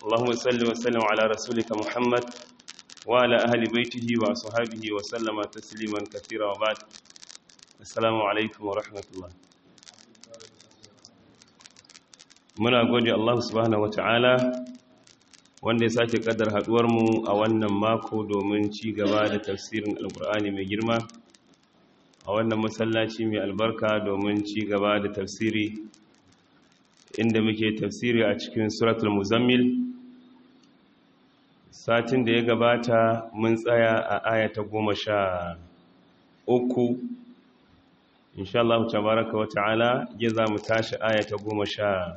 اللهم صل وسلم على رسولك محمد وعلى أهل بيته وصحابه وسلم تسليما كثيرا وبعد. السلام عليكم ورحمة الله. muna gode Allah subhanahu wataala wanda ya sake kaddar haduwar mu a wannan mako domin ci gaba da tafsirin alkur'ani mai girma a wannan masallaci mai albarka domin ci gaba da tafsiri inda muke tafsiri a cikin suratul muzammil. Satin da ya gabata mun tsaya a aya ta 13 insha Allah tabaraka wa ta'ala ya za mu tashi aya ta 14.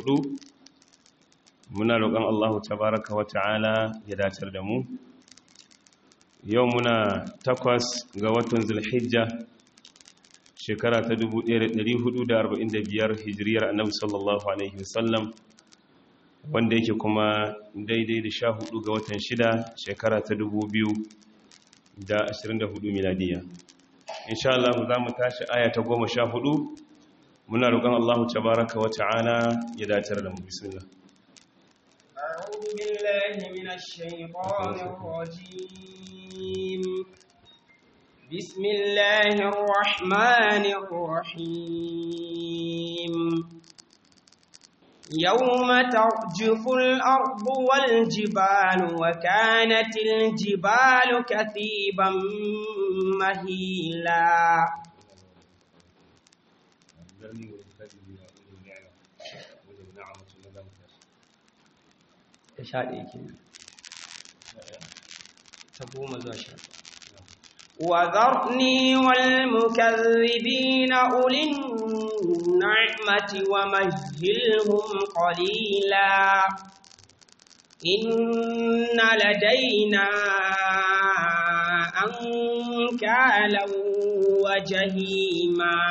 Muna roƙon Allah tabaraka wa ta'ala ya dacar da mu. Yau muna 8 ga watan Zulhijja shekara ta 1445 hijiriyar Annabi sallallahu alaihi wasallam, wanda yake kuma daidai da 14 ga watan 6 shekara ta 2024 miladiya. insha Allah za mu tashi aya ta 14. muna roƙon Allah tabaraka wa ta'ala ya dacar da mu. Bismillah. أعوذ بالله من الشيطان الرجيم. بسم الله الرحمن الرحيم. يوم ترجف الأرض والجبال وكانت الجبال كثيبا مهيلا. وذرني والمكذبين أولي النعمة ومهلهم قليلا إن لدينا أنكالا وجهيما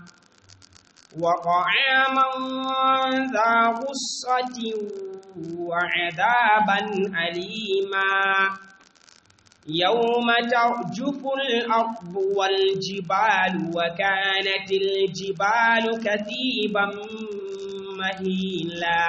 وطعاما ذا غصة وعذابا أليما يوم ترجف الأرض والجبال وكانت الجبال كثيبا مهيلا.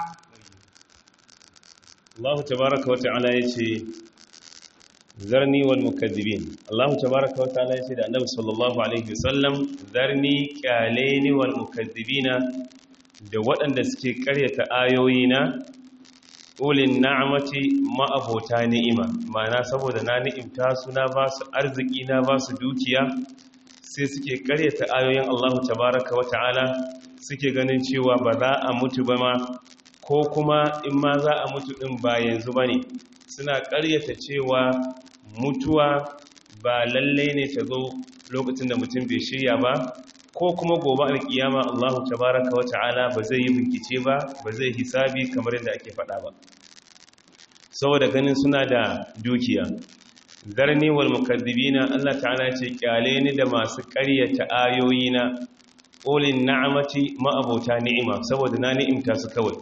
الله تبارك وتعالى يتي ذرني والمكذبين. الله تبارك وتعالى يتي النبي صلى الله عليه وسلم ذرني كالين والمكذبين da waɗanda suke ƙaryata ayoyina ulin na'amati ma'abota ni'ima, ma'ana saboda na ni'imta su na ba su arziki na ba su dukiya sai suke ƙaryata ayoyin Allah tabaraka wa ta'ala, suke ganin cewa ba za a mutu ba ma, ko kuma in ma za a mutu ɗin ba yanzu ba ne. Suna ƙaryata cewa mutuwa ba lallai ne ta zo lokacin da mutum bai shirya ba, ko kuma gobe alkiyama Allah tabaraka wa ta'ala ba zai yi bincike ba, ba zai hisabi kamar yadda ake faɗa ba, saboda ganin suna da dukiya. Zarni wal mukazzibina, Allah ta'ala ce kyale ni da masu ƙaryata ayoyina, ulin na'amati ma'abota ni'ima, saboda na ni'imta su kawai.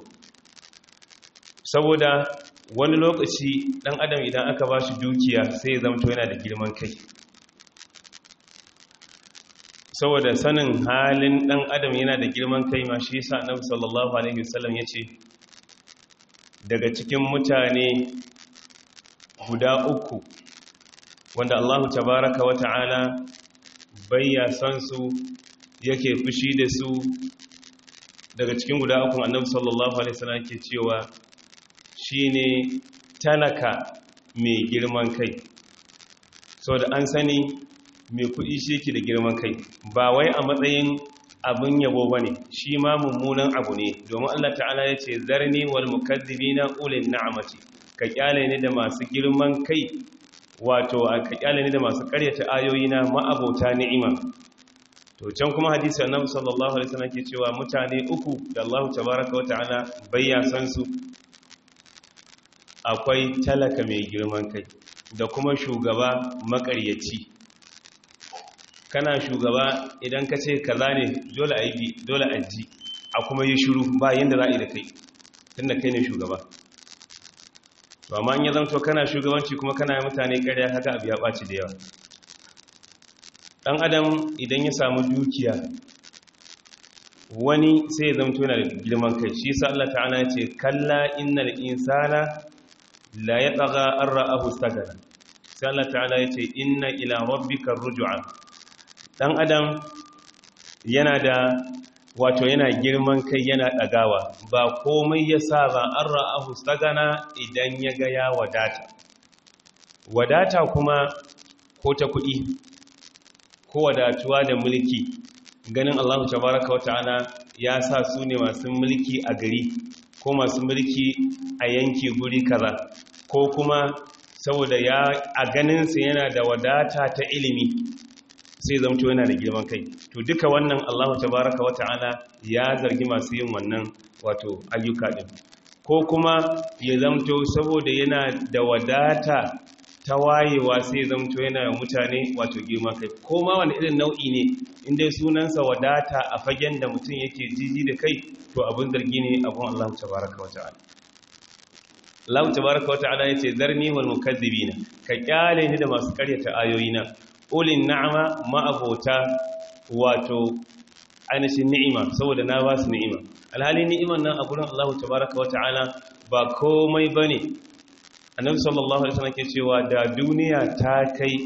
Saboda wani lokaci dan adam idan aka ba shi dukiya sai ya zamto yana da girman kai, saboda sanin halin dan adam yana da girman kai ma shi yasa Annabi sallallahu alaihi wasallam yace daga cikin mutane guda 3 wanda Allah tabaaraka wa ta'ala bayya san su yake fushi da su, daga cikin guda 3 Annabi sallallahu alaihi wasallam yake cewa shine talaka mai girman kai. Saboda an sani mai kuɗi shi yake da girman kai, ba wai a matsayin abin yabo ba ne, shi ma mummunan abu ne, domin Allah ta'ala ya ce zarni wal mukazzibina ulin na'amati, ka kyale ni da masu girman kai, wato ka kyale ni da masu karyata ayoyina ma'abota ni'ima. To can kuma hadisi Annabi sallallahu alaihi wasallam ke cewa mutane 3 da Allah tabaraka wa ta'ala bayya san su, akwai talaka mai girman kai da kuma shugaba makaryaci. Kana shugaba idan ka ce kaza ne dole a yi, dole a ji, a kuma yi shiru ba yanda za a yi da kai tunda kai ne shugaba. To amma in ya zanto kana shugabanci kuma kana yi mutane ƙarya, haka abu ya ɓaci da yawa. ɗan adam idan ya samu dukiya wani sai ya zamto yana da girman kai. Shi sa Allah ta'ala ya ce kalla innal insana la yatagha an ra'ahu istaghna. Sai Allah ta'ala ya ce inna ila rabbika ruj'a. Dan adam yana da wato yana girman kai, yana dagawa, ba komai ya sa ba an ra'ahu istaghna idan ya ga ya wadata kuma ko ta kuɗi ko wadatuwa da mulki, ganin Allah tabaraka wa ta'ala ya sa su ne masu mulki a gari ko masu mulki a yanki guri kaza, ko kuma saboda a ganinsa yana da wadata ta ilimi sai zamto yana da girman kai. To duka wannan Allah tabaraka wa ta'ala ya zargi masu yin wannan wato ayyuka din. Ko kuma ya zamto saboda yana da wadata ta wayewa sai zamto yana mutane wato girman kai, ko ma wani irin nau'i ne inda sunansa wadata a fagen da mutum yake jiji da kai, to abin zargi ne abun Allah tabaraka wa ta'ala. Allah tabaraka wa ta'ala yace zarni wal mukazzibina, ka kyale ni da masu karyata ayoyina, ulin na'ama ma'abota wato ainihin ni'ima, saboda na ba su ni'ima. Alhali ni'iman nan a gurin Allah tabaraka wa ta'ala ba komai bane. Annabi sallallahu alaihi wasallam ke cewa da duniya ta kai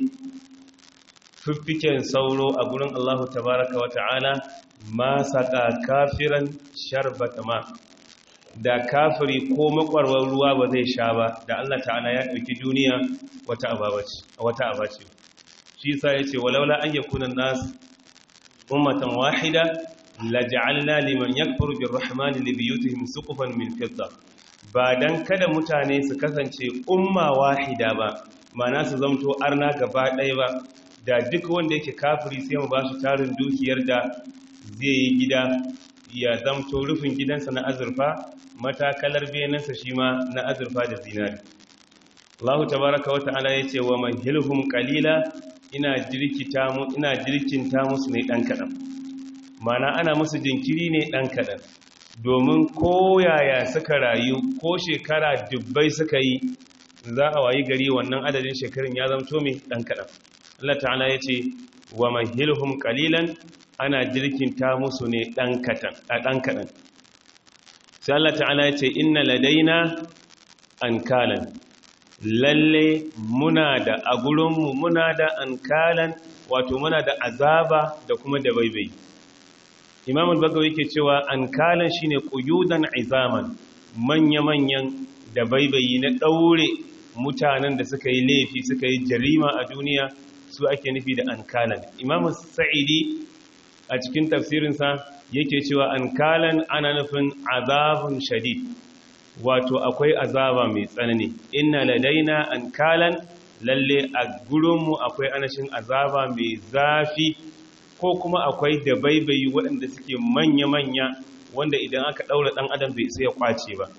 fiffiken sauro a gurin Allah tabaraka wa ta'ala ma saka kafiran sharbata ma, da kafiri ko makwarwar ruwa ba zai sha ba, da Allah ta'ala ya ɗauki duniya wata abace. Shi sa ya ce walaula an yakuna nas ummatan wahida laj'alna liman yakfuru birrahmani libiyutihim suqufan min fidda. Ba dan kada mutane su kasance umma wahida ba, mana su zamto arna gaba ɗaya ba, da duk wanda yake kafiri sai mu ba shi tarin dukiyar da zai yi gida ya zamto rufin gidansa na azurfa, matakalar benansa shi ma na azurfa da zinari. Allah tabaraka wa ta'ala yace wa mahilhum qalila, ina jirkinta musu ne dan kadan. Mana ana musu jinkiri ne dan kadan, domin koyaya suka rayu ko shekara dubbai suka yi, za a wayi gari wannan adadin shekarun ya zamto mai dan kadan. Allah ta'ala yace wa mahilhum qalilan, ana jirkinta musu ne dan kadan. Sai Allah ta'ala yace inna ladaina ankalan, lalle muna da a gurinmu muna da ankalan, wato muna da azaba da kuma da baibai. Imam al-Bagawi yake cewa ankalan shine quyudan izaman, manya-manyan da baibayi na daure mutanen da suka yi laifi suka yi jarima a duniya, su ake nufi da ankalan. Imam Sa'idi a cikin tafsirinsa yake cewa ankalan ana nufin azabun shadid, wato akwai azaba mai tsanani. Inna ladaina ankalan, lalle a gurinmu akwai anashin azaba mai zafi, ko kuma akwai da baibayi waɗanda suke manya-manya wanda idan aka ɗaura ɗan adam bai sai ya kwace ba.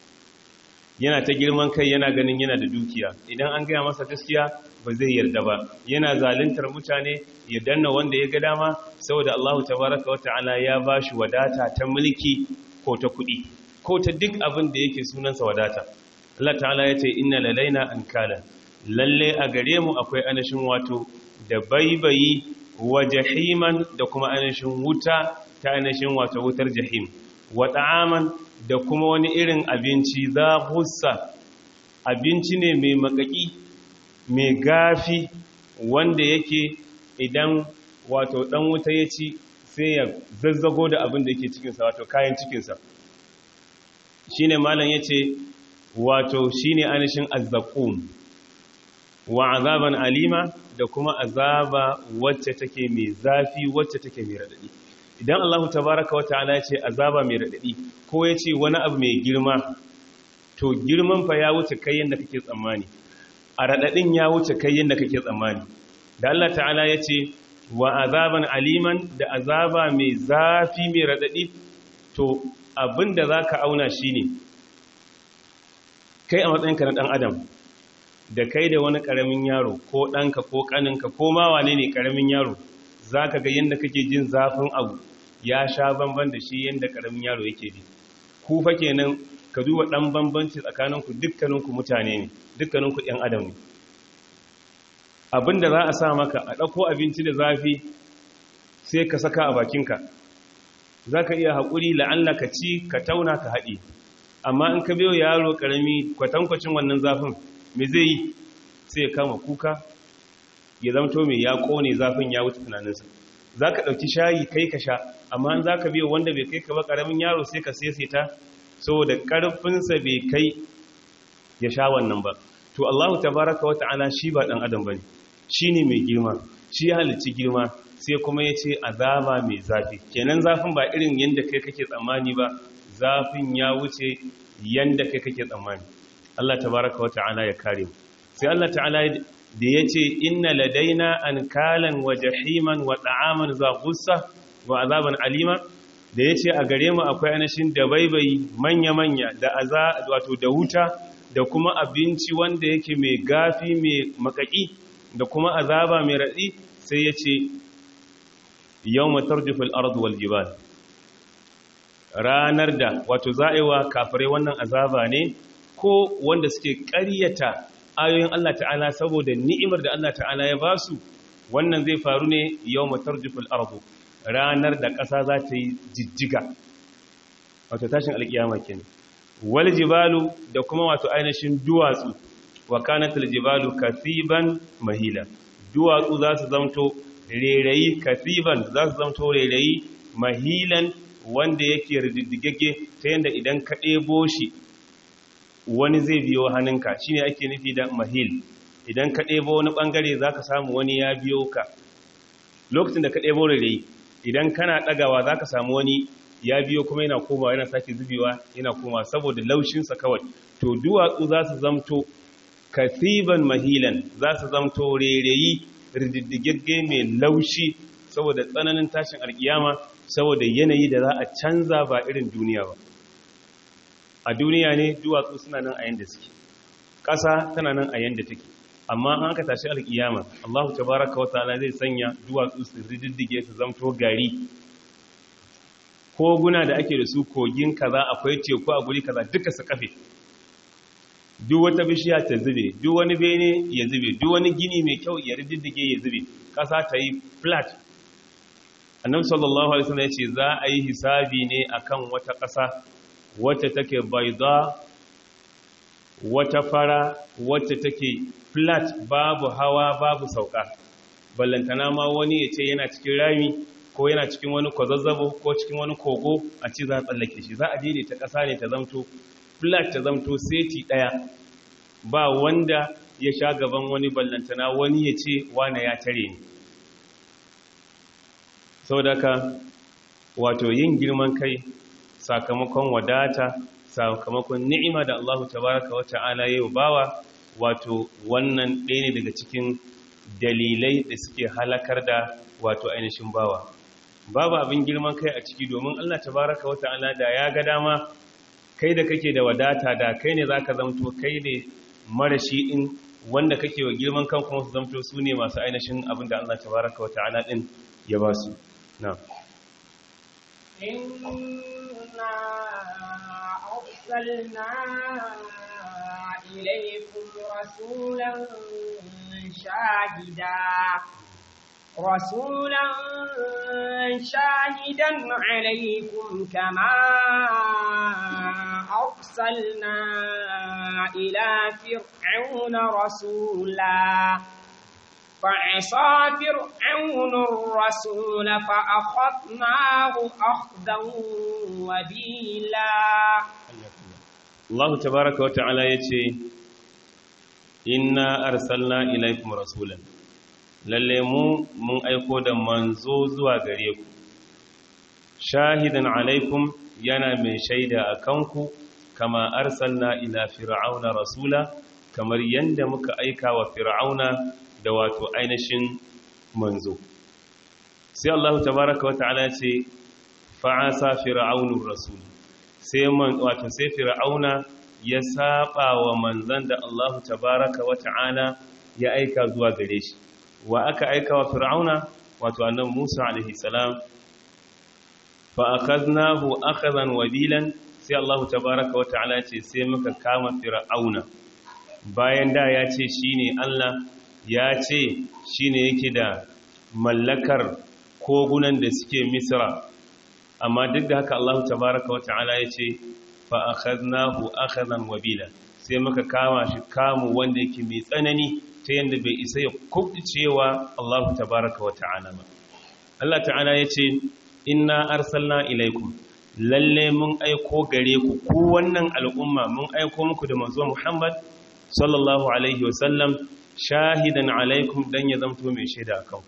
Yana ta girman kai, yana ganin yana da dukiya, idan an gaya masa gaskiya ba zai yarda ba, yana zaluntar mutane ya danna wanda ya ga dama, saboda Allah tabaraka wa ta'ala ya ba shi wadata ta mulki ko ta kuɗi ko ta duk abin da yake sunansa wadata. Allah ta'ala ya ce inna lalaina ankalan, lalle a gare mu akwai anashin wato da baibayi wa jahiman, da kuma anashin wuta ta anashin wato wutar jahim, wa ta'aman, da kuma wani irin abinci za hussa, abinci ne mai makaki mai gafi, wanda yake idan wato dan wuta ya ci sai ya zazzago da abin da yake cikinsa, wato kayan cikinsa. Shine malam yace wato shine anishin azzaqum, wa azaban alima, da kuma azaba wacce take mai zafi, wacce take mai radadi. Idan Allah tabaraka wa ta'ala ya ce azaba mai radadi, ko ya ce wani abu mai girma, to girman fa ya wuce kai yanda kake tsammani, a radadin ya wuce kai yanda kake tsammani. Da Allah ta'ala ya ce wa azaban aliman, da azaba mai zafi mai radadi, to abinda zaka auna shine kai a matsayinka na dan adam, da kai da wani karamin yaro ko ɗanka ko ƙaninka ko ma wane ne karamin yaro, za ka ga yadda kake jin zafin abu ya sha bamban da shi yadda karamin yaro yake ji. Ku fa kenan ka duba ɗan bambanci tsakaninku, dukkaninku mutane ne, dukkaninku ‘yan adam ne. Abinda za a sa maka a ɗauko abinci da zafi sai ka saka a bakinka, zaka iya haƙuri la'alla ka ci ka tauna ka haɗe, amma in ka biyo yaro ƙarami kwatankwacin wannan zafin me zai yi sai ya kama kuka ya zamto mai ya ƙone zafin ya wuce tunaninsa. Za ka ɗauki shayi kai ka sha, amma in za ka biyo wanda bai kai ka ba ƙaramin yaro sai ka ta saboda ƙarfinsa bai kai ya sha wannan ba. To Allah tabaraka wa ta'ala shi ba ɗan adam ba ne, shi ne mai girma, shi ya halicci girma, sai kuma ya ce azaba mai zafi. Kenan zafin ba irin yadda kai kake tsammani ba, zafin ya wuce yadda kai kake tsammani. Allah tabaraka wa ta'ala ya kare mu. Sai Allah ta'ala da ya ce inna ladaina an kalan wa jahiman wa ta'aman za gussa wa azaban alima, da ya ce a gare mu akwai anashin da baibayi manya-manya da wato da wuta da kuma abinci wanda yake mai gafi mai makaki da kuma azaba mai raɗi, sai ya ce yau matar jufil ardu wal jibal, ranar da wato za'iwa kafirai wannan azaba ne ko wanda suke ƙaryata ayoyin Allah ta'ala saboda ni'imar da Allah ta'ala ya ba su. Wannan zai faru ne yau matarjuful ardu, ranar da ƙasa za ta yi jijjiga, wato tashin alƙiyama kenan. Wal jibalu da kuma wato ainihin duwatsu, wa kanatul jibalu kasiban mahila, duwatsu za su zamto rairayi, kasiban za su zamto rairayi, mahilan wanda yake rididdigagge ta yanda idan ka ɗebo shi wani zai biyo hannunka, shi ne ake nufi da mahil. Idan ka ɗebo wani ɓangare za ka samu wani ya biyo ka. Lokacin da ka ɗebo rere, idan kana ɗagawa za ka samu wani ya biyo kuma yana komawa, yana sake zubewa yana komawa saboda laushinsa kawai. To duwatsu za su zamto kasiban mahilan, za su zamto rereyi rididdigagge mai laushi saboda tsananin tashin alkiyama, saboda yanayi da za a canza ba irin duniya ba. A duniya ne duwatsu suna nan a yanda suke, ƙasa tana nan a yanda take, amma an ka tashi alƙiyama Allahu tabaraka wa ta'ala zai sanya duwatsu su rididdige su zamto gari. Koguna da ake da su, kogin kaza, akwai teku a guri kaza, duka su kafe, duk wata bishiya ta zube, duk wani bene ya zube, duk wani gini mai kyau ya rididdige ya zube, ƙasa ta yi flat. Annabi sallallahu alaihi wasallam ya ce za a yi hisabi ne akan wata ƙasa wacce take baida, wata fara, wacce take flat, babu hawa babu sauka. Ballantana ma wani ya ce yana cikin rami ko yana cikin wani kwazazzabo ko cikin wani kogo a ce za a tsallake shi. Za a daidaita ƙasa ne ta zamto flat, ta zamto seti ɗaya, ba wanda ya sha gaban wani, ballantana wani ya ce wane ya tare ni. Sau da ka wato yin girman kai sakamakon wadata, sakamakon ni'ima da Allah tabaraka wa ta'ala ya yi bawa, wato wannan ɗaya ne daga cikin dalilai da suke halakar da wato ainihin bawa. Babu abin girman kai a ciki, domin Allah tabaraka wa ta'ala da ya ga dama kai da kake da wadata, da kai ne zaka zamto kai ne marashi in wanda kake wa girman kan kuma su zamto su ne masu ainihin abin da Allah tabaraka wa ta'ala din ya ba su. na'am. أرسلنا إليكم رسولا شاهدا عليكم كما أرسلنا إلى فرعون رسولا فعصى فرعون الرسول فأخذناه أخذا وبيلا. Allah tabaraka wa ta'ala yace inna arsalna ilaykum rasulan, lalle mun aiko da manzo zuwa gare ku, shahidan alaikum, yana mai shaida akan ku, kama arsalna ila fir'auna rasula, kamar yanda muka aika wa fir'auna da wato ainihin manzo. Sai Allah tabaraka wa ta'ala yace fa'asa fir'aunur rasul, sai fir'auna ya saba wa manzan da Allah tabaraka wa ta'ala ya aika zuwa gare shi. Wa aka aika wa fir'auna? Wato annabi Musa alaihi salam. Fa akhadnahu akhadan wabilan, sai Allah tabaraka wa ta'ala ce sai muka kama fir'auna. Bayan da ya ce shine Allah, ya ce shine yake da mallakar kogunan da suke Misra, amma duk da haka Allah tabaraka wa ta'ala yace fa akhadnahu akhadan wabila sai muka kama shi kamu wanda yake mai tsanani ta yanda bai isa ya kubcewa Allah tabaraka wa ta'ala ba. Allah ta'ala yace inna arsalna ilaikum lalle mun aiko gare ku ku wannan al'umma mun aiko muku da manzo Muhammad sallallahu alaihi wasallam shahidan alaikum dan ya zamto mai shaida akan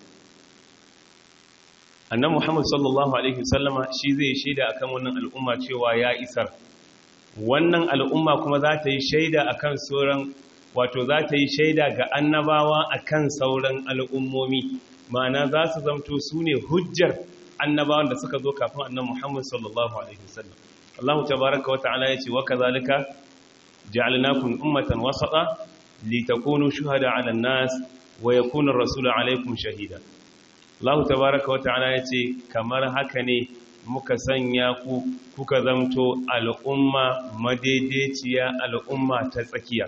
annabi Muhammad sallallahu alaihi wasallama shi zai shaida akan wannan al'umma cewa ya isar wannan al'umma kuma za ta yi shaida akan sauran wato za ta yi shaida ga annabawa akan sauran al'ummomi ma'ana za su zamto su ne hujjar annabawan da suka zo kafin annabi Muhammad sallallahu alaihi wasallam Allah tabaaraka wa ta'ala yace wa kadhalika ja'alnakum ummatan wasata litakunu shuhada 'ala an-nas wa yakuna ar-rasulu 'alaykum shahida Allah tabaaraka wa ta'ala yace kamar haka ne muka sanya ku kuka zamto al'umma madaidaiciya al'umma ta tsakiya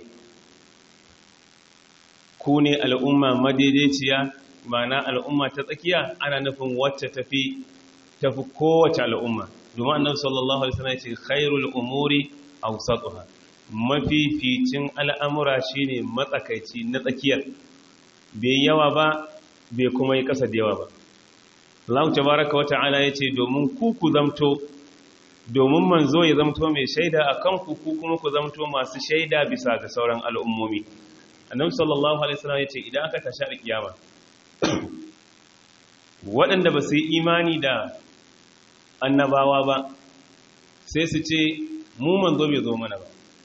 ku ne al'umma madaidaiciya ma'ana al'umma ta tsakiya ana nufin wacce tafi kowace al'umma domin annabi sallallahu alaihi wasallam ya ce khairul umuri awsatuha mafificin al'amura shine matsakaici na tsakiyar bai yawa ba bai kuma yi kasa da yawa ba Allah tabaaraka wa ta'ala yace domin ku zamto domin manzo ya zamto mai shaida akan ku kuma ku zamto masu shaida bisa ga sauran al'ummomi annabi sallallahu alaihi wasallam yace idan aka tashi alkiyama waɗanda ba su yi imani da annabawa ba sai su ce mu manzo bai zo mana ba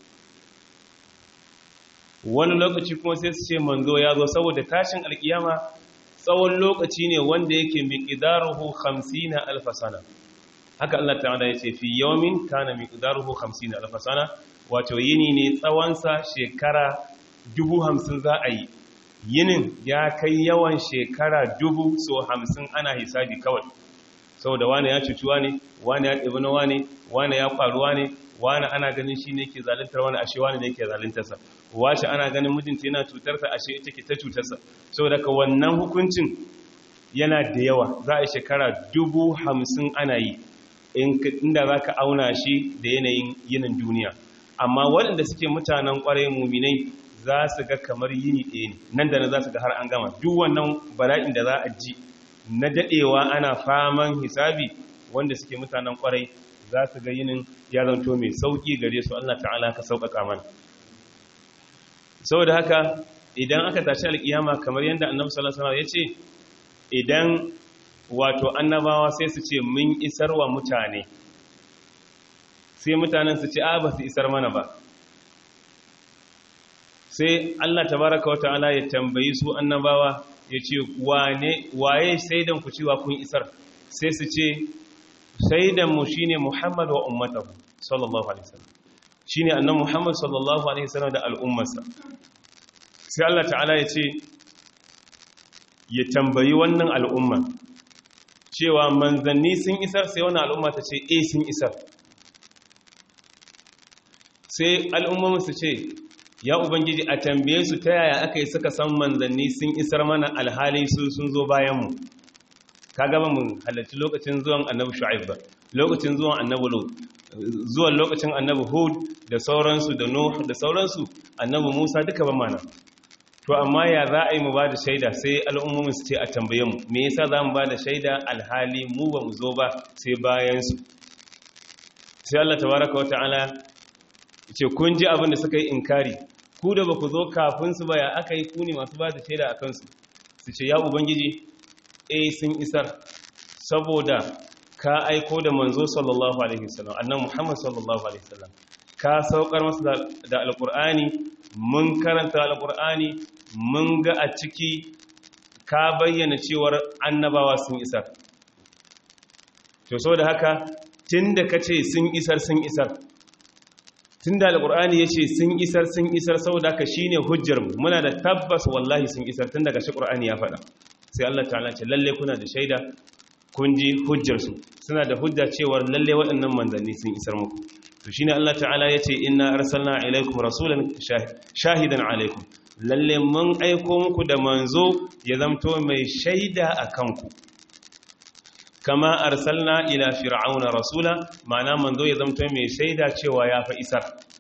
wani lokaci kuma sai su ce manzo ya zo saboda tashin alkiyama tsawon lokaci ne wanda yake miqdaruhu 50,000 sana haka Allah ta'ala yace fi yawmin kana miqdaruhu 50,000 sana wato yini ne tsawonsa shekara 50,000 za a yi yinin ya kai yawan shekara 50,000 ana hisabi kawai saboda wani ya cutuwa ne wani ya ɗibi na wani ya ƙwaruwa ne wani ana ganin shi ne ke zalintar wani ashe wani ne ke zalintarsa washe ana ganin mijinta yana cutarsa ashe ita ke ta cutarsa saboda ka wannan hukuncin yana da yawa za a yi shekara 50,000 ana yi inda za ka auna shi da yanayin yinin duniya amma waɗanda suke mutanen ƙwarai muminai za su ga kamar yini ɗaya ne nan da nan za su ga har an gama duk wannan bala'in da za a ji na daɗewa ana faman hisabi wanda suke mutanen ƙwarai za su ga yinin ya zanto mai sauƙi gare su Allah ta'ala ka sauƙaƙa mana saboda haka idan aka tashi alƙiyama kamar yadda annabi sallallahu alaihi wasallam ya ce idan wato annabawa sai su ce mun isar wa mutane sai mutanen su ce a ba su isar mana ba sai Allah tabaraka wa ta'ala ya tambayi su annabawa ya ce waye shaidan ku cewa kun isar sai su ce shaidan mu shine Muhammad wa ummatahu sallallahu alaihi wasallam shine annabi Muhammad sallallahu alaihi wasallam da al'ummarsa sai Allah ta'ala ya ce ya tambayi wannan al'umma cewa manzanni sun isar sai wannan al'umma ta ce sun isar sai al'ummomin su ce ya ubangiji a tambaye su ta yaya aka yi suka san manzanni sun isar mana alhali su sun zo bayanmu ka gaba mun halarci lokacin zuwan annabi shu'aib ba lokacin zuwan annabi lut zuwan lokacin annabi hud da sauransu da nuh da sauransu annabi musa duka ba mana to amma ya za a yi mu ba da shaida sai al'ummomin su ce a tambaye mu me yasa za mu ba da shaida alhali mu ba mu zo ba sai bayansu sai Allah tabaraka wa ta'ala ce kun ji abin da suka yi inkari ku da ba ku zo kafin su ba ya aka yi ku ne masu ba da shaida a kansu su ce ya ubangiji sun isar saboda ka aiko da manzo sallallahu alaihi wasallam annabi Muhammad sallallahu alaihi wasallam ka saukar masa da alqur'ani mun karanta alqur'ani mun ga a ciki ka bayyana cewar annabawa sun isar to saboda haka tunda kace sun isar tunda alqur'ani yace sun isar saboda haka shine hujjar mu muna da tabbas wallahi sun isar tun daga shi qur'ani ya faɗa sai Allah ta'ala ce lalle kuna da shaida kun ji hujjar su suna da hujja cewar lalle waɗannan manzanni sun isar muku to shine Allah ta'ala yace inna arsalna ilaykum rasulan shahidan alaykum lalle mun aiko muku da manzo ya zamto mai shaida akan ku kama arsalna ila fir'auna rasula ma'ana manzo ya zamto mai shaida cewa ya fa isar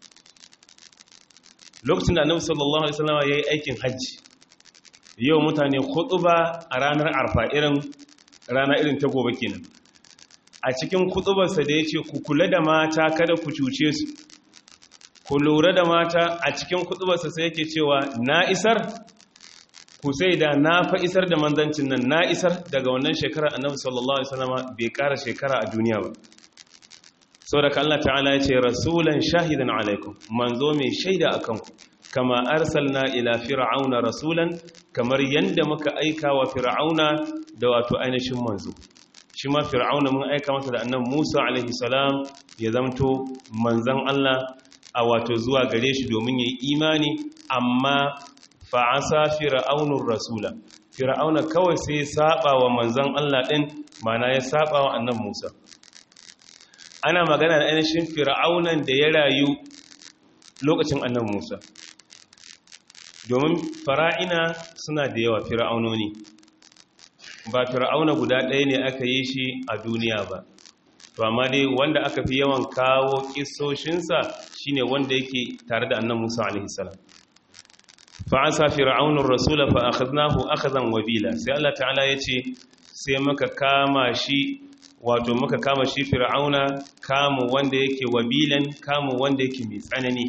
lokacin da annabi sallallahu alaihi wasallam yayi aikin hajji yau mutane khutuba a ranar arfa rana irin ta gobe kenan a cikin khutubarsa da yace ku kula da mata kada ku cuce su ku lura da mata a cikin khutubarsa sai yake cewa na isar ku sai da na fa isar da manzancin nan na isar daga wannan shekara annabi sallallahu alaihi wasallam bai ƙara shekara a duniya ba saboda Allah ta'ala ya ce rasulan shahidan alaikum manzo mai shaida akan ku kama arsalna ila fir'auna rasulan kamar yanda muka aika wa fir'auna da wato ainihin manzo shi ma fir'auna mun aika masa da annabi Musa alaihi salam ya zamto manzon Allah a wato zuwa gare shi domin yayi imani amma fa'asa fir'aunur rasula fir'auna kawai sai ya saba wa manzon Allah din mana ya saba wa annabi Musa ana magana da ainihin fir'aunan da ya rayu lokacin annabi Musa domin fara'ina suna da yawa fir'aunoni ba fir'auna guda ɗaya ne aka yi shi a duniya ba to amma dai wanda aka fi yawan kawo kissoshinsa shine wanda yake tare da annabi Musa alaihi salam fa'asa fir'aunur rasula fa akhadnahu akhadhan wabila sai Allah ta'ala yace sai muka kama shi wato muka kama shi fir'auna kamu wanda yake wabilan kamu wanda yake mai tsanani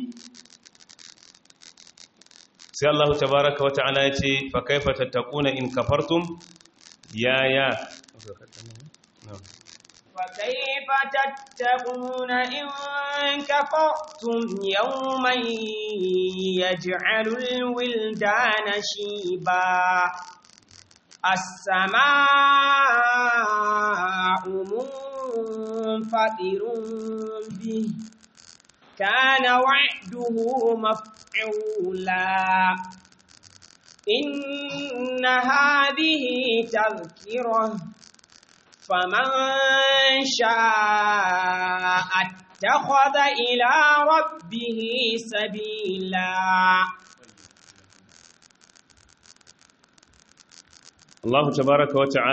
sai Allah tabaaraka wa ta'ala yace fa kaifa tattaquna in kafartum ya فكيف تتقون إن كفرتم يوما يجعل الولدان شيبا السماء منفطر به كان وعده مفعولا إن هذه تذكرة فمن شاء اتخذ إلى ربه سبيلا الله تبارك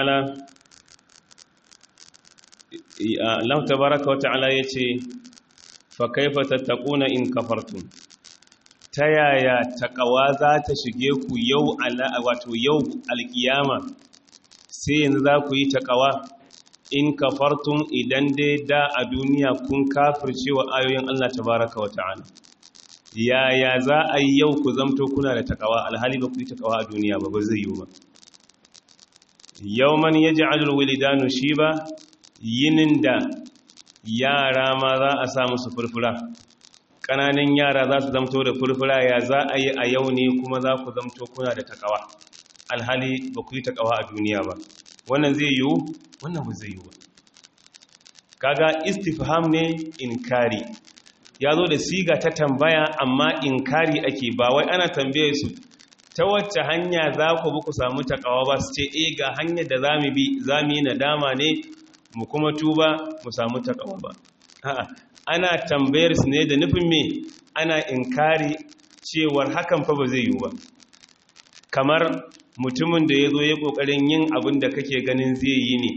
وتعالى يتي فكيف تتقون إن كفرتم تيايا تقوى ذات شجيكو يو القيامة سين ذاكو يتقوى in kafartum idan dai da a duniya kun kafirce wa ayoyin Allah tabaraka wa ta'ala yaya za a yi yau ku zamto kuna da takawa alhali ba ku yi takawa a duniya ba zai yi ba yawman yaj'alul wilidanu shiba yinin da yara ma za a sa musu furfura kananan yara za su zamto da furfura ya za a yi a yau ne kuma za ku zamto kuna da takawa alhali ba ku yi takawa a duniya ba wannan zai yiwu wannan ba zai yiwu ba kaga istifham ne inkari ya zo da siga ta tambaya amma inkari ake ba wai ana tambaye su ta wacce hanya za ku bi ku samu takawa ba su ce ga hanyar da zamu bi zamu yi nadama ne mu kuma tuba mu samu takawa ba a'a ana tambayar su ne da nufin me ana inkari cewar hakan fa ba zai yiwu ba kamar mutumin da ya zo ya ƙoƙarin yin abin da kake ganin zai yi ne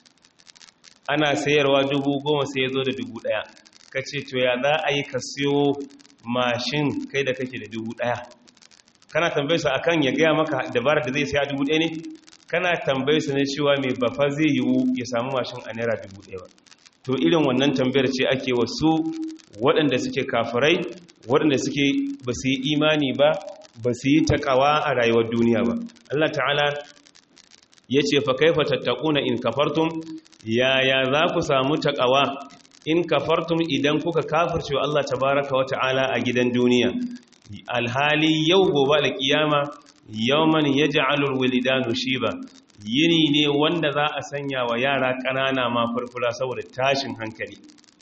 ana sayarwa 10,000 sai ya zo da 1,000 ka ce to ya za a yi ka siyo mashin kai da kake da 1,000 kana tambaye su akan ya gaya maka dabarar da zai saya 1,000 ne kana tambaye su ne cewa mai bafa zai yiwu ya samu mashin a naira 1,000 ba to irin wannan tambayar ce ake wasu waɗanda suke kafirai waɗanda suke ba su yi imani ba ba su yi takawa a rayuwar duniya ba Allah ta'ala ya ce fa kaifa tattaquna in kafartum yaya za ku samu takawa in kafartum idan kuka kafirce wa Allah tabaraka wa ta'ala a gidan duniya alhali yau gobe alkiyama yawman yaj'alul wilidanu shiba yini ne wanda za a sanya wa yara ƙanana ma furfura saboda tashin hankali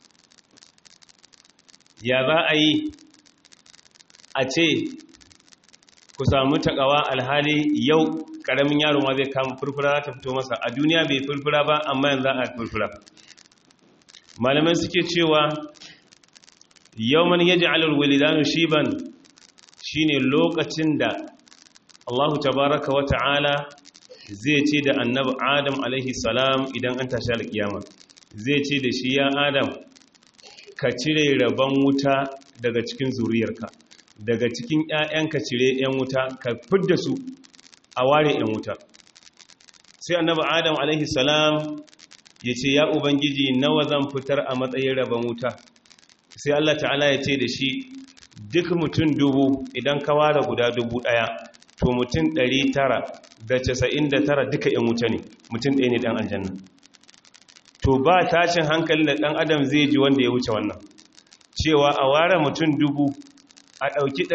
ya za a yi a ce ku samu takawa alhali yau karamin yaro ma zai kama furfura ta fito masa a duniya bai furfura ba amma yanzu a furfura malamai suke cewa yawman yaj'alul wilidanu shiban shine lokacin da Allahu tabaraka wa ta'ala zai ce da annabi Adam alaihi salam idan an tashi alkiyama zai ce da shi ya Adam ka cire rabon wuta daga cikin zuriyarka daga cikin ƴaƴanka cire ƴan wuta ka fidda su a ware ƴan wuta sai annabi Adam alaihi salam ya ce ya ubangiji nawa zan fitar a matsayin rabon wuta sai Allah ta'ala ya ce da shi duk mutum 1000 idan ka ware guda 1000 to mutum 999 duka ƴan wuta ne mutum ɗaya ne ɗan aljanna to ba tashin hankali da ɗan adam zai ji wanda ya wuce wannan cewa a ware mutum 1000 a ɗauki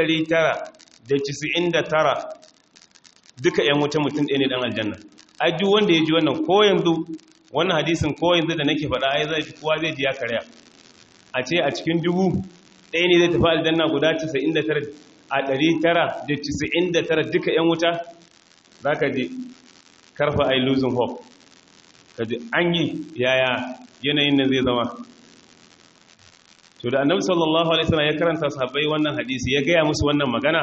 999 duka ƴan wuta mutum ɗaya ne ɗan aljanna ai duk wanda ya ji wannan ko yanzu wannan hadisin ko yanzu da nake faɗa ai zai kowa zai ji ya karya a ce a cikin 1000 ɗaya ne zai tafi aljanna guda 99 a 999 duka ƴan wuta za ka ji karfa ai losing hope ka ji an yi yaya yanayin nan zai zama to da annabi sallallahu alaihi wasallam ya karanta sahabbai wannan hadisi ya gaya musu wannan magana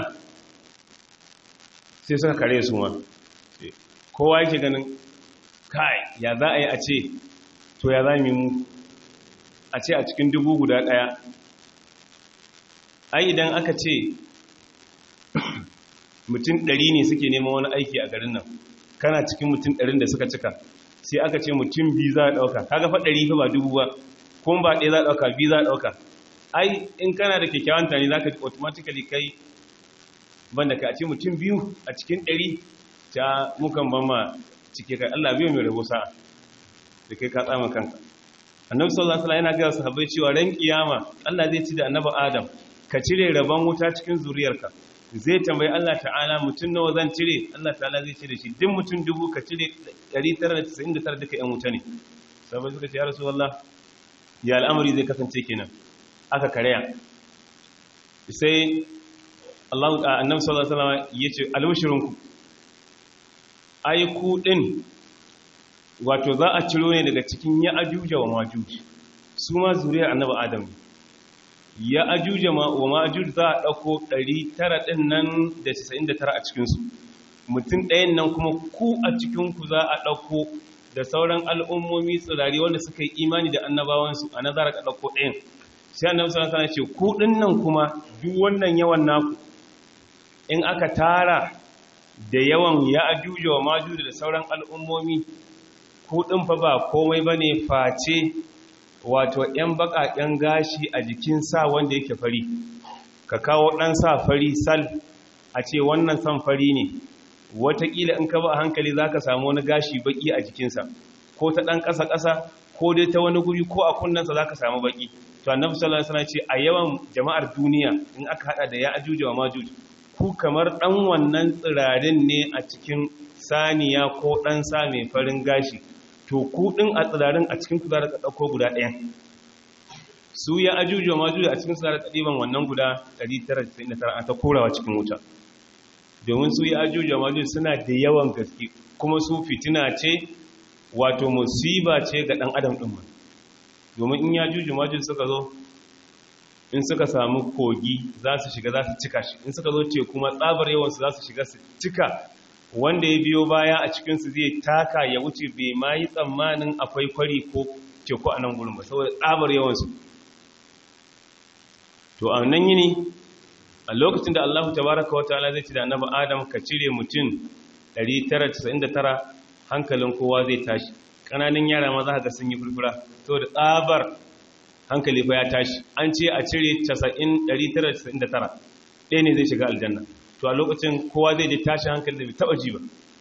sai suka kare su ma kowa yake ganin kai ya za a yi a ce to ya za mu a ce a cikin 1000 guda ɗaya ai idan aka ce mutum 100 ne suke neman wani aiki a garin nan kana cikin mutum 100 da suka cika sai aka ce mutum 2 za a ɗauka kaga fa 100 fa ba 1000 ba kuma ba ɗaya za a ɗauka 2 za a ɗauka ai in kana da kyakkyawan tani za ka automatically kai banda ka ce mutum 2 a cikin 100 ta mukan ban ma cike kai Allah biyo mai rabo sa'a da kai ka tsama kanka annabi sallallahu alaihi wasallam yana ga sahabbai cewa ran kiyama Allah zai ci da annabi Adam ka cire rabon wuta cikin zuriyarka zai tambayi Allah ta'ala mutum nawa zan cire Allah ta'ala zai cire shi duk mutum 1000 ka cire 999 duka yan wuta ne sahabbai suka ce ya rasulullah ya al'amari zai kasance kenan aka karaya sai annabi sallallahu alaihi wasallam yace albashirunku ai ku din wato za a ciro ne daga cikin ya ajuja wa majuj su ma zuriyar annabi adam ya ajuja wa majuj za a dauko 900 din nan da 99 a cikin su mutum ɗayan nan kuma ku a cikin ku za a dauko da sauran al'ummomi tsirari wanda suka yi imani da annabawansu a nazara ka dauko ɗayan sai annabi sallallahu alaihi wasallam ce ku din nan kuma duk wannan yawan naku in aka tara da yawan ya ajuja wa majuj da sauran al'ummomi kudin fa ba komai bane face wato ‘yan baƙaƙen gashi a jikin sa wanda yake fari ka kawo ɗan sa fari sal a ce wannan san fari ne wataƙila in ka ba a hankali za ka samu wani gashi baƙi a jikinsa ko ta ɗan ƙasa-ƙasa ko dai ta wani guri ko a kunnensa za ka samu baƙi to annabi sallallahu alaihi wasallam ce a yawan jama'ar duniya in aka hada da ya ajuja wa majuj ku kamar ɗan wannan tsirarin ne a cikin saniya ko ɗan sa mai farin gashi to kudin a tsirarin a cikin kudara ka dauko guda ɗayan su ya ajuju wa majuju a cikin tsirarin ɗiban wannan guda 999 a ta korawa cikin wuta domin su ya ajuju wa majuju suna da yawan gaske kuma su fitina ce wato musiba ce ga ɗan adam ɗin ma domin in ya ajuju wa majuju suka zo in suka samu kogi za su shiga za su cika shi in suka zo ce kuma tsabar yawansu za su shiga su cika wanda ya biyo baya a cikinsu zai taka ya wuce bai ma yi tsammanin akwai kwari ko teku a nan gurin ba saboda tsabar yawansu to a nan yini a lokacin da Allah tabaraka wataala zai ci da annabi Adam ka cire mutum 999 hankalin kowa zai tashi kananan yara ma za ka ga sun yi furfura saboda tsabar hankali fa ya tashi an ce a cire 999 ɗaya ne zai shiga aljanna to a lokacin kowa zai da tashi hankali da bai taba ji ba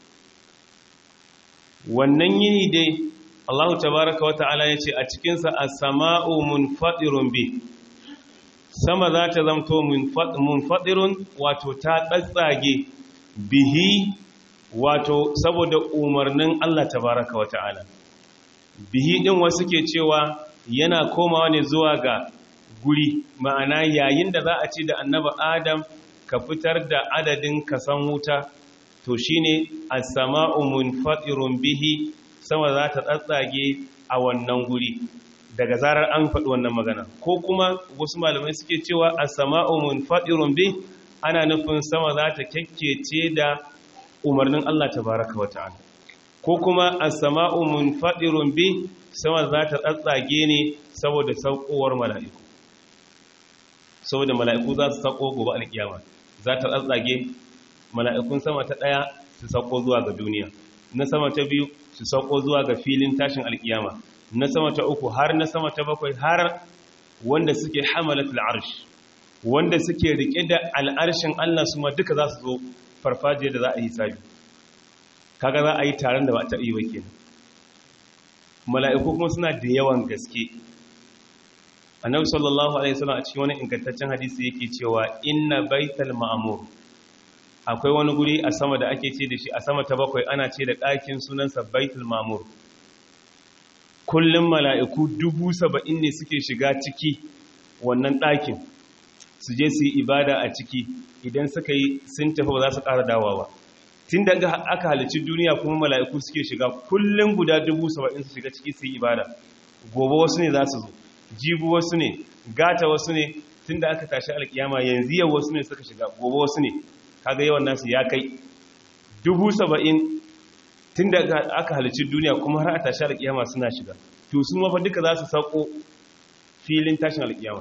wannan yini dai Allah tabaraka wata'ala ya ce a cikinsa as-sama'u munfatirun bi sama za ta zamto munfatirun wato ta tsatsage bihi wato saboda umarnin Allah tabaraka wata'ala bihi din wasu ke cewa yana komawa ne zuwa ga guri ma'ana yayin da za a ci da annabi Adam ka fitar da adadin kasan wuta to shine as-sama'u munfatirun bihi sama za ta tsatsage a wannan guri daga zarar an faɗi wannan magana ko kuma wasu malamai suke cewa as-sama'u munfatirun bihi ana nufin sama za ta kekkece da umarnin Allah tabaraka wa ta'ala ko kuma as-sama'u munfadirun bi sama za ta tsatsage ne saboda saukowar mala'iku, saboda mala'iku za su sauko gobe alkiyama, za ta tsatsage mala'ikun sama ta ɗaya su sauko zuwa ga duniya, na sama ta biyu su sauko zuwa ga filin tashin alkiyama, na sama ta uku har na sama ta bakwai, har wanda suke hamalatul arsh, wanda suke rike da al'arshin Allah su ma duka za su zo farfajiyar da za a yi sabi, kaga za a yi taron da ba ta yi ba kenan. Mala'iku kuma suna da yawan gaske. Annabi sallallahu alaihi wasallam a cikin wani ingantaccen hadisi yake cewa inna baital ma'mur, akwai wani guri a sama da ake ce da shi a sama ta bakwai ana ce da ɗakin sunansa baitul ma'mur. Kullum mala'iku 70,000 ne suke shiga ciki wannan ɗakin su je su yi ibada a ciki, idan suka yi sun tafi ba za su ƙara dawowa. Tun da aka halicci duniya kuma mala'iku suke shiga kullum guda 70,000 su shiga ciki su yi ibada. Gobe wasu ne za su zo, jibu wasu ne, gata wasu ne, tun da aka tashi alkiyama yanzu yau wasu ne suka shiga, gobe wasu ne, kaga yawan nasu ya kai 70,000 tun da aka halicci duniya kuma har a tashi alkiyama suna shiga. To sun mafa duka za su sauko filin tashin alkiyama.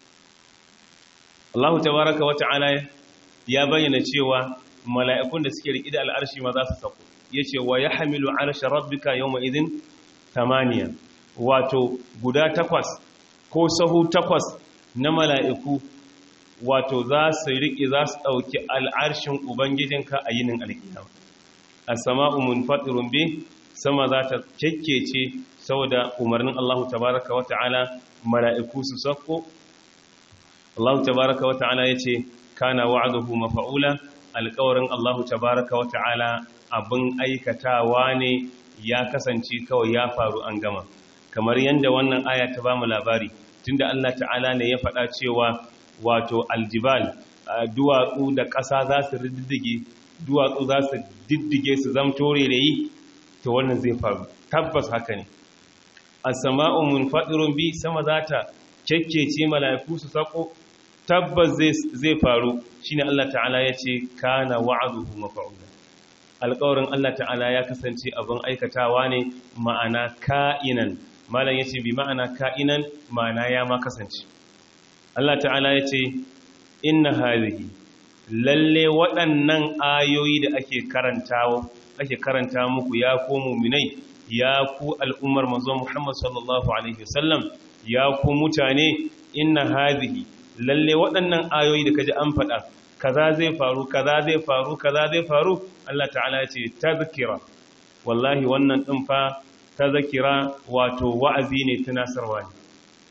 Allah tabaraka wa ta'ala ya bayyana cewa mala'ikun da suke riƙe da al'arshi ma za su sauko. Yace wa yahmilu 'arsha rabbika yawma idhin 8, wato guda 8 ko sahu 8 na mala'iku, wato za su riƙe za su ɗauki al'arshin ubangijinka a yinin alkiyama. As-sama'u munfatirun bi, sama za ta kekkece saboda umarnin Allah tabaraka wa ta'ala mala'iku su sauko. Allah tabaraka wa ta'ala yace kana wa'duhu mafa'ula, alƙawarin Allah tabaraka wa ta'ala abin aikatawa ne, ya kasance kawai ya faru an gama. Kamar yadda wannan aya ta bamu labari, tunda Allah ta'ala ne ya faɗa cewa wato aljibal, duwatsu da ƙasa za su riddige, duwatsu za su diddige su zamto rairayi, to wannan zai faru, tabbas haka ne. As-sama'u munfadirun bi, sama za ta kekkece mala'iku su sako, tabbas zai faru. Shine Allah ta'ala ya ce kana wa'aduhu mafa'ula, alƙawarin Allah ta'ala ya kasance abin aikatawa ne, ma'ana ka'inan. Malam ya ce bi ma'ana ka'inan, ma'ana ya ma kasance. Allah ta'ala ya ce inna hadhihi, lalle waɗannan ayoyi da ake karanta muku ya ku mu'minai, ya ku al'ummar manzo Muhammad sallallahu alaihi wasallam, ya ku mutane, inna hadhihi, lalle waɗannan ayoyi da kaji an faɗa, kaza zai faru, kaza zai faru, kaza zai faru, Allah ta'ala ya ce tazkira, wallahi wannan din fa tazkira, wato wa'azi ne, tunasarwa ne.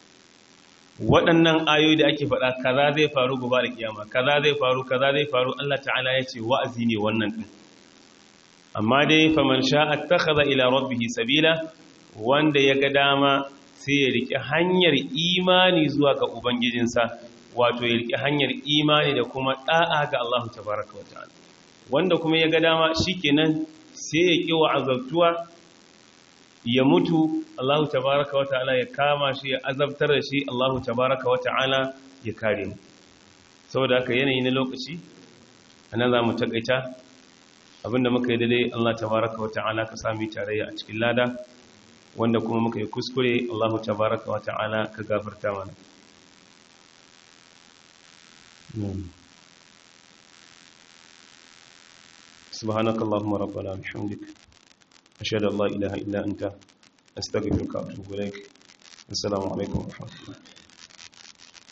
Waɗannan ayoyi da ake faɗa, kaza zai faru gobe da kiyama, kaza zai faru, kaza zai faru, Allah ta'ala ya ce wa'azi ne wannan din. Amma dai faman sha'a takhadha ila rabbih sabila, wanda ya ga dama sai ya rike hanyar imani zuwa ga ubangijinsa, wato ya rike hanyar imani da kuma da'a ga Allah tabaraka wa ta'ala. Wanda kuma ya ga dama shikenan sai ya ki wa'azabtuwa, ya mutu, Allah tabaraka wa ta'ala ya kama shi, ya azabtar da shi, Allah tabaraka wa ta'ala ya kare mu. Saboda haka yanayi na lokaci anan za mu takaita. Abinda muka yi daidai Allah tabaraka wa ta'ala ka sami tarayya a cikin lada, wanda kuma muka yi kuskure Allah tabaraka wa ta'ala ka gafarta mana. Subhanakallahumma rabbana bihamdik, ashhadu an la ilaha illa anta, astaghfiruka wa atubu ilaik. Assalamu alaikum wa rahmatullahi.